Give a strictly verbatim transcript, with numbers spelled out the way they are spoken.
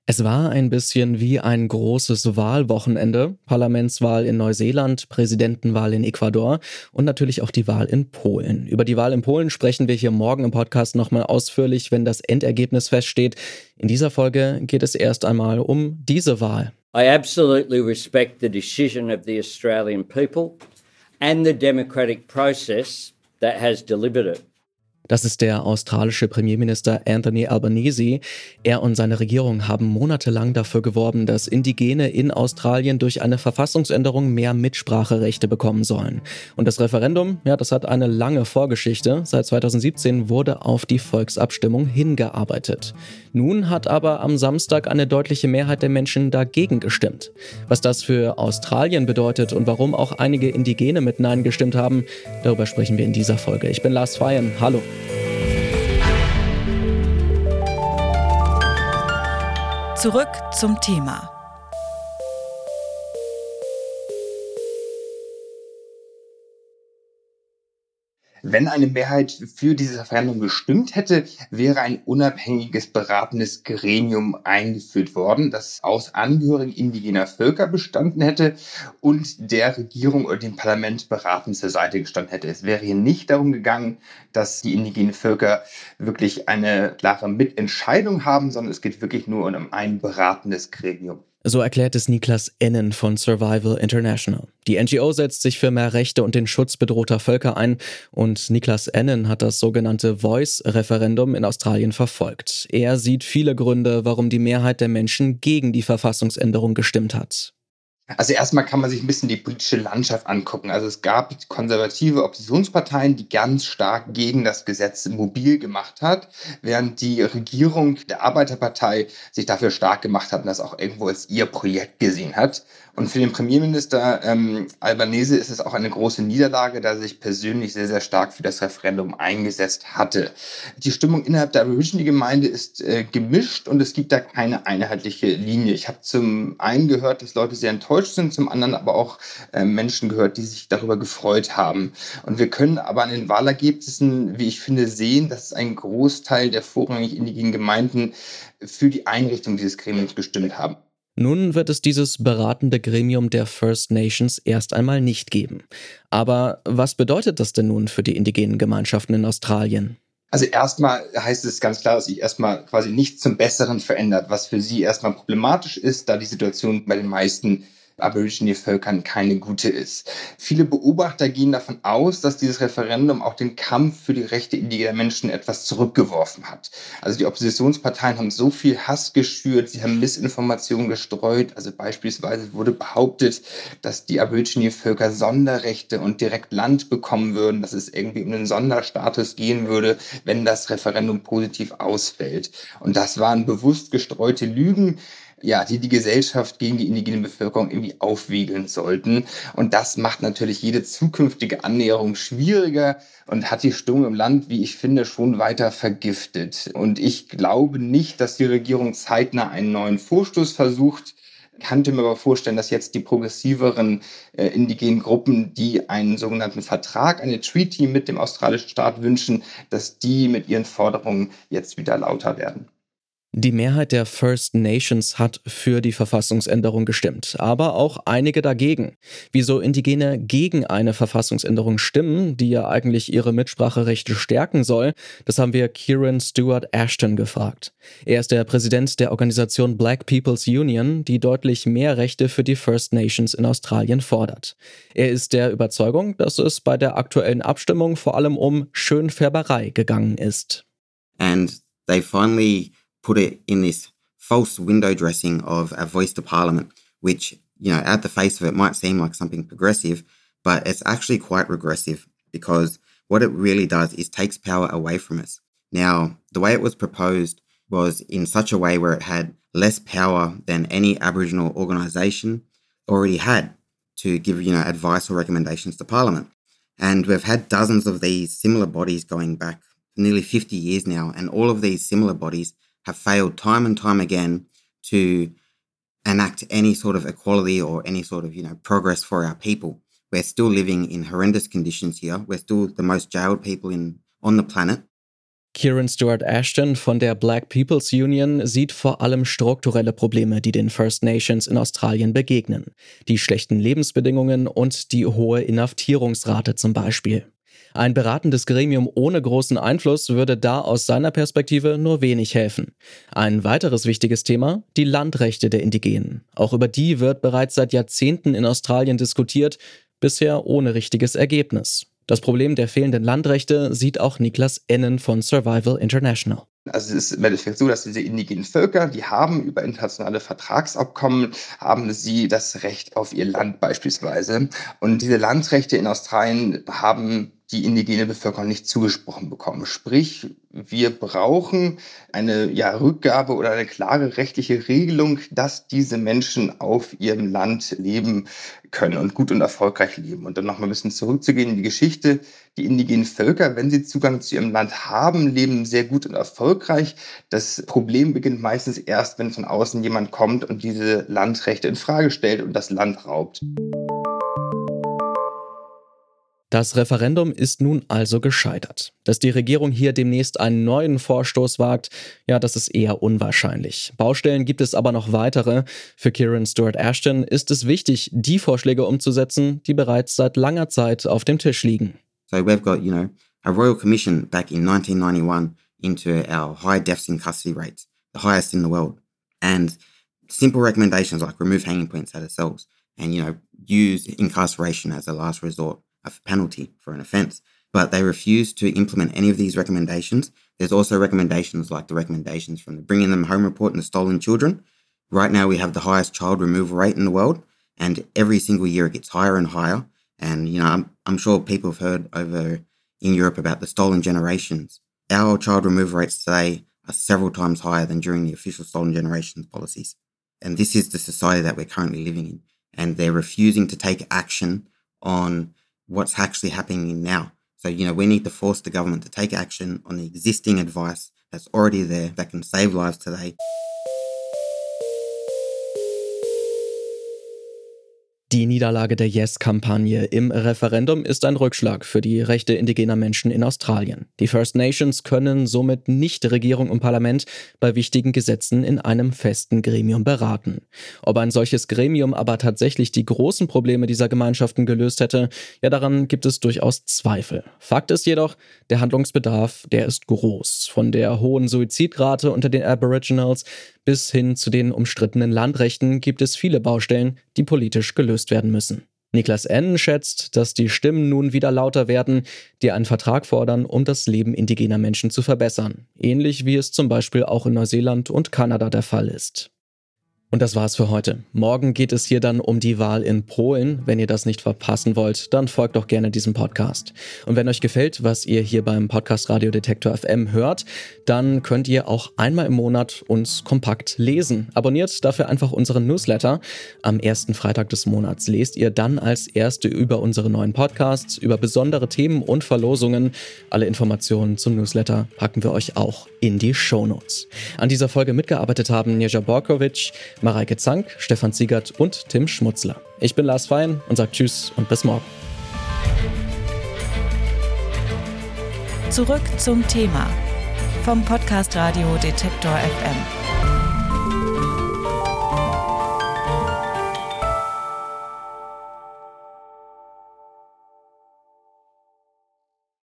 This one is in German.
Es war ein bisschen wie ein großes Wahlwochenende. Parlamentswahl in Neuseeland, Präsidentenwahl in Ecuador und natürlich auch die Wahl in Polen. Über die Wahl in Polen sprechen wir hier morgen im Podcast nochmal ausführlich, wenn das Endergebnis feststeht. In dieser Folge geht es erst einmal um diese Wahl. I absolutely respect the decision of the Australian people and the democratic process that has delivered it. Das ist der australische Premierminister Anthony Albanese. Er und seine Regierung haben monatelang dafür geworben, dass Indigene in Australien durch eine Verfassungsänderung mehr Mitspracherechte bekommen sollen. Und das Referendum, ja, das hat eine lange Vorgeschichte. Seit zweitausendsiebzehn wurde auf die Volksabstimmung hingearbeitet. Nun hat aber am Samstag eine deutliche Mehrheit der Menschen dagegen gestimmt. Was das für Australien bedeutet und warum auch einige Indigene mit Nein gestimmt haben, darüber sprechen wir in dieser Folge. Ich bin Lars Feyen. Hallo. Zurück zum Thema. Wenn eine Mehrheit für dieses Referendum gestimmt hätte, wäre ein unabhängiges beratendes Gremium eingeführt worden, das aus Angehörigen indigener Völker bestanden hätte und der Regierung oder dem Parlament beratend zur Seite gestanden hätte. Es wäre hier nicht darum gegangen, dass die indigenen Völker wirklich eine klare Mitentscheidung haben, sondern es geht wirklich nur um ein beratendes Gremium. So erklärt es Niklas Ennen von Survival International. Die N G O setzt sich für mehr Rechte und den Schutz bedrohter Völker ein und Niklas Ennen hat das sogenannte Voice-Referendum in Australien verfolgt. Er sieht viele Gründe, warum die Mehrheit der Menschen gegen die Verfassungsänderung gestimmt hat. Also erstmal kann man sich ein bisschen die politische Landschaft angucken. Also es gab konservative Oppositionsparteien, die ganz stark gegen das Gesetz mobil gemacht hat, während die Regierung der Arbeiterpartei sich dafür stark gemacht hat und das auch irgendwo als ihr Projekt gesehen hat. Und für den Premierminister ähm, Albanese ist es auch eine große Niederlage, da er sich persönlich sehr, sehr stark für das Referendum eingesetzt hatte. Die Stimmung innerhalb der Aborigine-Gemeinde ist äh, gemischt und es gibt da keine einheitliche Linie. Ich habe zum einen gehört, dass Leute sehr enttäuscht sind, zum anderen aber auch äh, Menschen gehört, die sich darüber gefreut haben. Und wir können aber an den Wahlergebnissen, wie ich finde, sehen, dass ein Großteil der vorrangig indigenen Gemeinden für die Einrichtung dieses Gremiums gestimmt haben. Nun wird es dieses beratende Gremium der First Nations erst einmal nicht geben. Aber was bedeutet das denn nun für die indigenen Gemeinschaften in Australien? Also erstmal heißt es ganz klar, dass sich erstmal quasi nichts zum Besseren verändert, was für sie erstmal problematisch ist, da die Situation bei den meisten Aborigine-Völkern keine gute ist. Viele Beobachter gehen davon aus, dass dieses Referendum auch den Kampf für die Rechte indigener Menschen etwas zurückgeworfen hat. Also die Oppositionsparteien haben so viel Hass geschürt, sie haben Missinformationen gestreut. Also beispielsweise wurde behauptet, dass die Aborigine-Völker Sonderrechte und direkt Land bekommen würden, dass es irgendwie um einen Sonderstatus gehen würde, wenn das Referendum positiv ausfällt. Und das waren bewusst gestreute Lügen, ja, die die Gesellschaft gegen die indigene Bevölkerung irgendwie aufwiegeln sollten. Und das macht natürlich jede zukünftige Annäherung schwieriger und hat die Stimmung im Land, wie ich finde, schon weiter vergiftet. Und ich glaube nicht, dass die Regierung zeitnah einen neuen Vorstoß versucht. Ich könnte mir aber vorstellen, dass jetzt die progressiveren äh, indigenen Gruppen, die einen sogenannten Vertrag, eine Treaty mit dem australischen Staat wünschen, dass die mit ihren Forderungen jetzt wieder lauter werden. Die Mehrheit der First Nations hat für die Verfassungsänderung gestimmt, aber auch einige dagegen. Wieso Indigene gegen eine Verfassungsänderung stimmen, die ja eigentlich ihre Mitspracherechte stärken soll, das haben wir Kieran Stewart Ashton gefragt. Er ist der Präsident der Organisation Black People's Union, die deutlich mehr Rechte für die First Nations in Australien fordert. Er ist der Überzeugung, dass es bei der aktuellen Abstimmung vor allem um Schönfärberei gegangen ist. And they finally put it in this false window dressing of a voice to parliament, which, you know, at the face of it might seem like something progressive, but it's actually quite regressive because what it really does is takes power away from us. Now, the way it was proposed was in such a way where it had less power than any Aboriginal organisation already had to give, you know, advice or recommendations to Parliament. And we've had dozens of these similar bodies going back nearly fifty years now, and all of these similar bodies have failed time and time again to enact any sort of equality or any sort of, you know, progress for our people. We're still living in horrendous conditions here. We're still the most jailed people in on the planet. Kieran Stewart Ashton von der Black People's Union sieht vor allem strukturelle Probleme, die den First Nations in Australien begegnen. Die schlechten Lebensbedingungen und die hohe Inhaftierungsrate zum Beispiel. Ein beratendes Gremium ohne großen Einfluss würde da aus seiner Perspektive nur wenig helfen. Ein weiteres wichtiges Thema: die Landrechte der Indigenen. Auch über die wird bereits seit Jahrzehnten in Australien diskutiert, bisher ohne richtiges Ergebnis. Das Problem der fehlenden Landrechte sieht auch Niklas Ennen von Survival International. Also es ist im Endeffekt so, dass diese indigenen Völker, die haben über internationale Vertragsabkommen, haben sie das Recht auf ihr Land beispielsweise. Und diese Landrechte in Australien haben die indigene Bevölkerung nicht zugesprochen bekommen. Sprich, wir brauchen eine ja, Rückgabe oder eine klare rechtliche Regelung, dass diese Menschen auf ihrem Land leben können und gut und erfolgreich leben. Und dann noch mal ein bisschen zurückzugehen in die Geschichte. Die indigenen Völker, wenn sie Zugang zu ihrem Land haben, leben sehr gut und erfolgreich. Das Problem beginnt meistens erst, wenn von außen jemand kommt und diese Landrechte in Frage stellt und das Land raubt. Das Referendum ist nun also gescheitert. Dass die Regierung hier demnächst einen neuen Vorstoß wagt, ja, das ist eher unwahrscheinlich. Baustellen gibt es aber noch weitere. Für Kieran Stewart Ashton ist es wichtig, die Vorschläge umzusetzen, die bereits seit langer Zeit auf dem Tisch liegen. So we've got, you know, a royal commission back in nineteen ninety-one into our high deaths in custody rates, the highest in the world. And simple recommendations like remove hanging points at cells and, you know, use incarceration as a last resort of penalty for an offence. But they refuse to implement any of these recommendations. There's also recommendations like the recommendations from the Bringing Them Home report and the Stolen Children. Right now we have the highest child removal rate in the world, and every single year it gets higher and higher. And, you know, I'm, I'm sure people have heard over in Europe about the stolen generations. Our child removal rates today are several times higher than during the official stolen generations policies. And this is the society that we're currently living in. And they're refusing to take action on what's actually happening now. So, you know, we need to force the government to take action on the existing advice that's already there that can save lives today. Die Niederlage der Yes-Kampagne im Referendum ist ein Rückschlag für die Rechte indigener Menschen in Australien. Die First Nations können somit nicht Regierung und Parlament bei wichtigen Gesetzen in einem festen Gremium beraten. Ob ein solches Gremium aber tatsächlich die großen Probleme dieser Gemeinschaften gelöst hätte, ja, daran gibt es durchaus Zweifel. Fakt ist jedoch, der Handlungsbedarf, der ist groß. Von der hohen Suizidrate unter den Aboriginals bis hin zu den umstrittenen Landrechten gibt es viele Baustellen, die politisch gelöst werden müssen. Niklas Ennen schätzt, dass die Stimmen nun wieder lauter werden, die einen Vertrag fordern, um das Leben indigener Menschen zu verbessern. Ähnlich wie es zum Beispiel auch in Neuseeland und Kanada der Fall ist. Und das war's für heute. Morgen geht es hier dann um die Wahl in Polen. Wenn ihr das nicht verpassen wollt, dann folgt doch gerne diesem Podcast. Und wenn euch gefällt, was ihr hier beim Podcast Radio Detektor F M hört, dann könnt ihr auch einmal im Monat uns kompakt lesen. Abonniert dafür einfach unseren Newsletter. Am ersten Freitag des Monats lest ihr dann als Erste über unsere neuen Podcasts, über besondere Themen und Verlosungen. Alle Informationen zum Newsletter packen wir euch auch in die Shownotes. An dieser Folge mitgearbeitet haben Neja Borkovic, Mareike Zank, Stefan Ziegert und Tim Schmutzler. Ich bin Lars Fein und sage Tschüss und bis morgen. Zurück zum Thema vom Podcast Radio Detektor F M.